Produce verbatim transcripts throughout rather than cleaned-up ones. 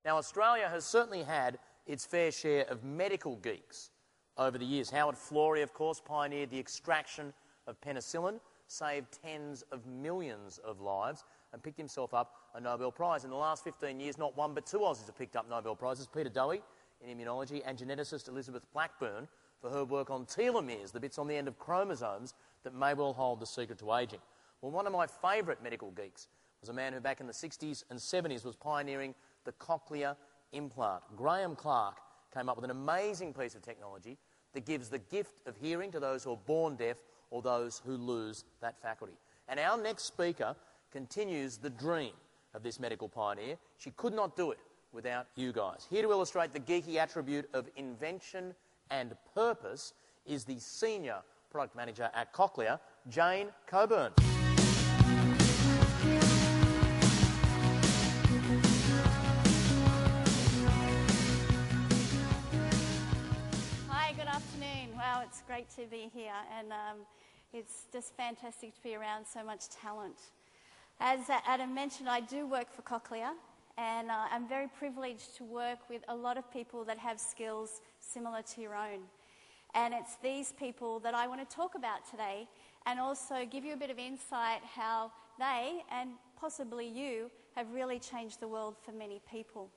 Now, Australia has certainly had its fair share of medical geeks over the years. Howard Florey, of course, pioneered the extraction of penicillin, saved tens of millions of lives, and picked himself up a Nobel Prize. In the last fifteen years, not one but two Aussies have picked up Nobel Prizes. Peter Dowie in immunology and geneticist Elizabeth Blackburn for her work on telomeres, the bits on the end of chromosomes that may well hold the secret to ageing. Well, one of my favourite medical geeks was a man who back in the sixties and seventies was pioneering the cochlear implant. Graham Clark came up with an amazing piece of technology that gives the gift of hearing to those who are born deaf or those who lose that faculty. And our next speaker continues the dream of this medical pioneer. She could not do it without you guys. Here to illustrate the geeky attribute of invention and purpose is the Senior Product Manager at Cochlear, Jane Coburn. Hi, good afternoon. Wow, it's great to be here, and um, it's just fantastic to be around so much talent. As Adam mentioned, I do work for Cochlear, and uh, I'm very privileged to work with a lot of people that have skills similar to your own. And it's these people that I want to talk about today, and also give you a bit of insight how they, and possibly you, have really changed the world for many people.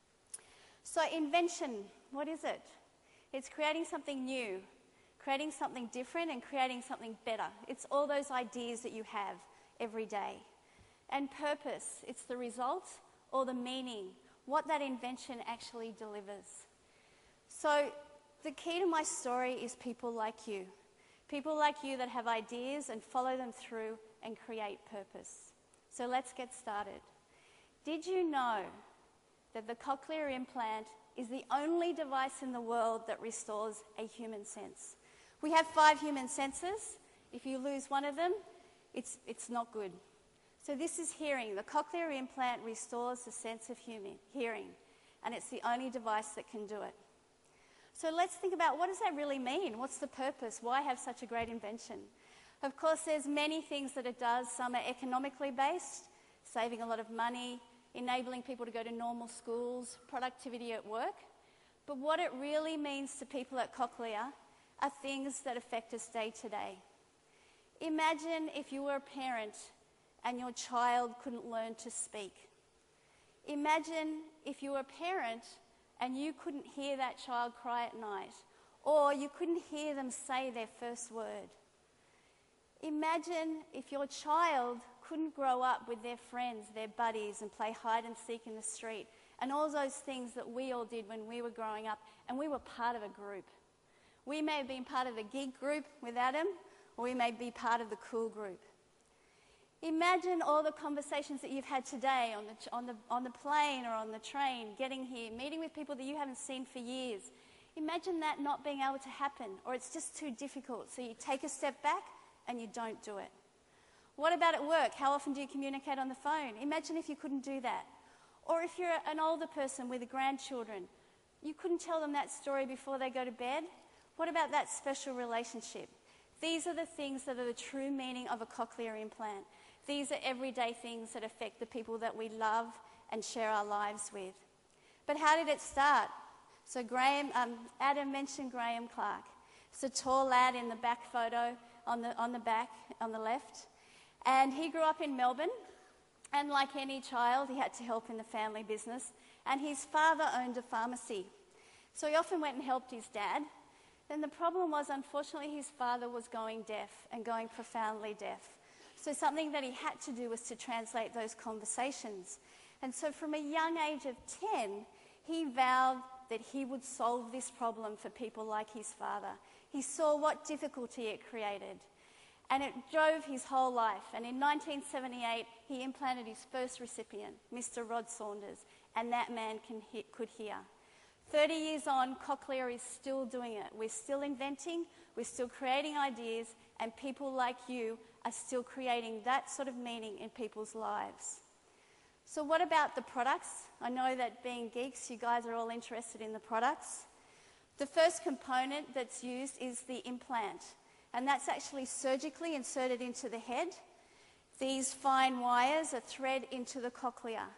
So invention, what is it? It's creating something new, creating something different, and creating something better. It's all those ideas that you have every day. And purpose, it's the result or the meaning, what that invention actually delivers. So the key to my story is people like you. People like you that have ideas and follow them through and create purpose. So let's get started. Did you know that the cochlear implant is the only device in the world that restores a human sense? We have five human senses. If you lose one of them, it's, it's not good. So this is hearing. The cochlear implant restores the sense of human, hearing, and it's the only device that can do it. So let's think about, what does that really mean? What's the purpose? Why have such a great invention? Of course, there's many things that it does. Some are economically based, saving a lot of money, enabling people to go to normal schools, productivity at work. But what it really means to people at Cochlear are things that affect us day to day. Imagine if you were a parent and your child couldn't learn to speak. Imagine if you were a parent and you couldn't hear that child cry at night, or you couldn't hear them say their first word. Imagine if your child couldn't grow up with their friends, their buddies, and play hide and seek in the street, and all those things that we all did when we were growing up, and we were part of a group. We may have been part of the geek group with Adam, or we may be part of the cool group. Imagine all the conversations that you've had today on the, on, the, on the plane or on the train, getting here, meeting with people that you haven't seen for years. Imagine that not being able to happen, or it's just too difficult, so you take a step back and you don't do it. What about at work? How often do you communicate on the phone? Imagine if you couldn't do that. Or if you're an older person with grandchildren, you couldn't tell them that story before they go to bed. What about that special relationship? These are the things that are the true meaning of a cochlear implant. These are everyday things that affect the people that we love and share our lives with. But how did it start? So Graham, um, Adam mentioned Graham Clark. It's a tall lad in the back photo, on the, on the back, on the left. And he grew up in Melbourne. And like any child, he had to help in the family business. And his father owned a pharmacy. So he often went and helped his dad. Then the problem was, unfortunately, his father was going deaf and going profoundly deaf. So something that he had to do was to translate those conversations. And so from a young age of ten, he vowed that he would solve this problem for people like his father. He saw what difficulty it created. And it drove his whole life. And in nineteen seventy-eight, he implanted his first recipient, Mister Rod Saunders, and that man can he- could hear. thirty years on, Cochlear is still doing it. We're still inventing, we're still creating ideas, and people like you are still creating that sort of meaning in people's lives. So what about the products? I know that being geeks, you guys are all interested in the products. The first component that's used is the implant, and that's actually surgically inserted into the head. These fine wires are thread into the cochlea.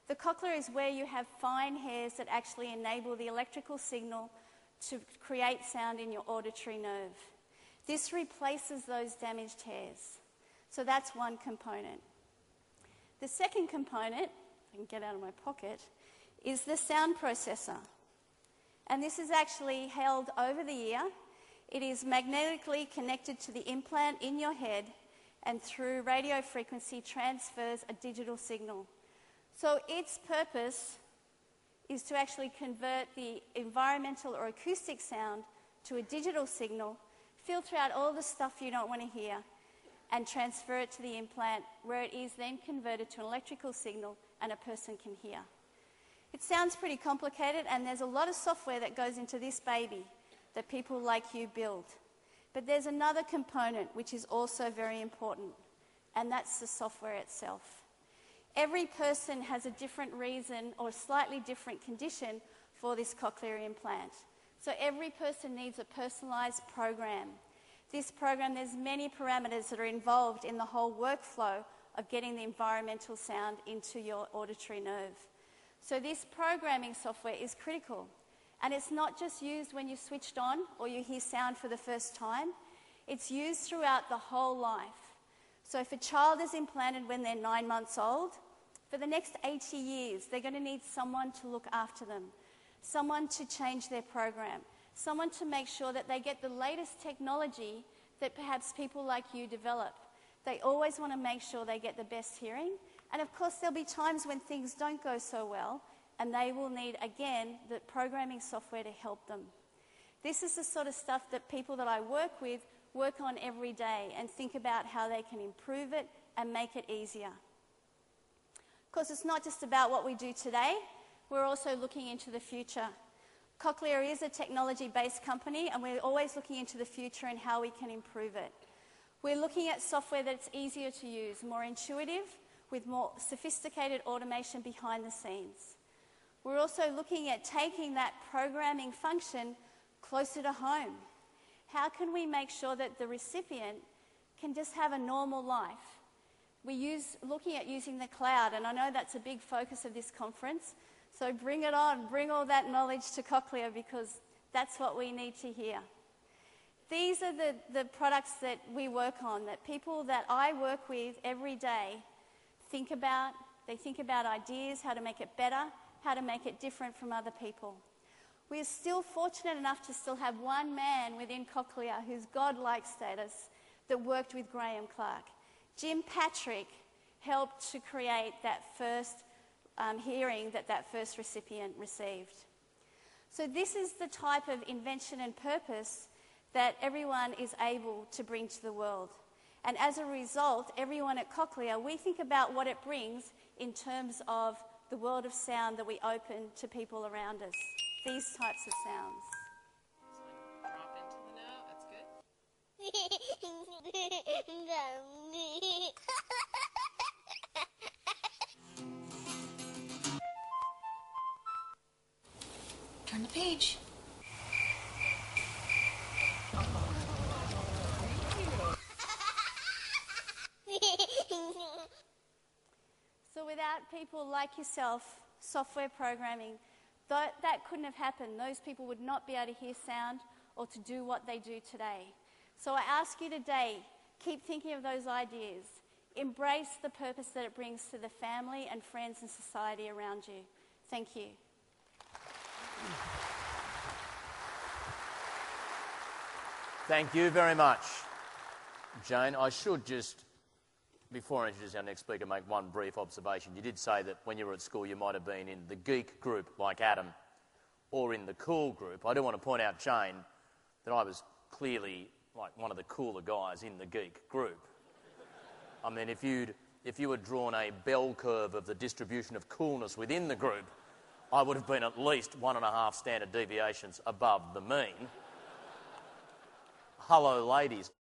The cochlea is where you have fine hairs that actually enable the electrical signal to create sound in your auditory nerve. This replaces those damaged hairs. So that's one component. The second component, if I can get out of my pocket, is the sound processor. And this is actually held over the ear. It is magnetically connected to the implant in your head and through radio frequency transfers a digital signal. So its purpose is to actually convert the environmental or acoustic sound to a digital signal, filter out all the stuff you don't want to hear, and transfer it to the implant where it is then converted to an electrical signal and a person can hear. It sounds pretty complicated, and there's a lot of software that goes into this baby that people like you build. But there's another component which is also very important, and that's the software itself. Every person has a different reason or slightly different condition for this cochlear implant. So every person needs a personalised program. This program, there's many parameters that are involved in the whole workflow of getting the environmental sound into your auditory nerve. So this programming software is critical. And it's not just used when you're switched on or you hear sound for the first time. It's used throughout the whole life. So if a child is implanted when they're nine months old, for the next eighty years, they're going to need someone to look after them, someone to change their program, someone to make sure that they get the latest technology that perhaps people like you develop. They always want to make sure they get the best hearing. And of course, there'll be times when things don't go so well, and they will need, again, the programming software to help them. This is the sort of stuff that people that I work with work on every day and think about how they can improve it and make it easier. Of course, it's not just about what we do today. We're also looking into the future. Cochlear is a technology-based company, and we're always looking into the future and how we can improve it. We're looking at software that's easier to use, more intuitive, with more sophisticated automation behind the scenes. We're also looking at taking that programming function closer to home. How can we make sure that the recipient can just have a normal life? We use looking at using the cloud, and I know that's a big focus of this conference, so bring it on, bring all that knowledge to Cochlear, because that's what we need to hear. These are the, the products that we work on, that people that I work with every day think about. They think about ideas, how to make it better, how to make it different from other people. We are still fortunate enough to still have one man within Cochlear who's God-like status that worked with Graham Clark. Jim Patrick helped to create that first um, hearing that that first recipient received. So this is the type of invention and purpose that everyone is able to bring to the world. And as a result, everyone at Cochlear, we think about what it brings in terms of the world of sound that we open to people around us. These types of sounds. Drop into the note. That's good. Turn the page. So without people like yourself, software programming, that, that couldn't have happened. Those people would not be able to hear sound or to do what they do today. So I ask you today, keep thinking of those ideas. Embrace the purpose that it brings to the family and friends and society around you. Thank you. Thank you very much, Jane. I should just, before I introduce our next speaker, make one brief observation. You did say that when you were at school you might have been in the geek group like Adam or in the cool group. I do want to point out, Jane, that I was clearly like one of the cooler guys in the geek group. I mean, if you'd if you had drawn a bell curve of the distribution of coolness within the group, I would have been at least one and a half standard deviations above the mean. Hello, ladies.